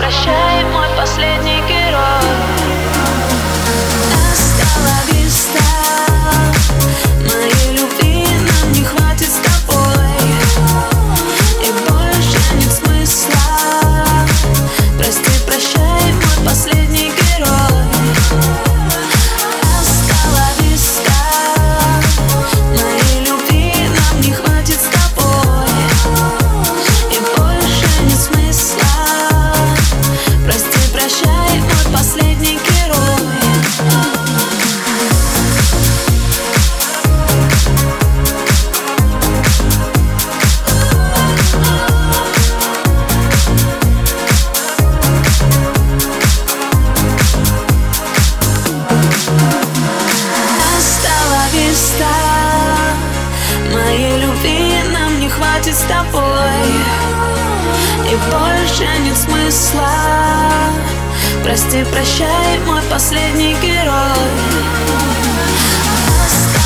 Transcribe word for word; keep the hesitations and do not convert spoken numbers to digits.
прощай, мой последний герой. Hasta la vista, моей любви нам не хватит с тобой, и больше нет смысла. Прости, прощай, мой последний герой. Hasta la vista, моей любви нам не хватит с тобой, и больше нет смысла. Прости, прощай, мой последний герой. Моей любви нам не хватит с тобой, и больше нет смысла. Прости, прощай, мой последний герой.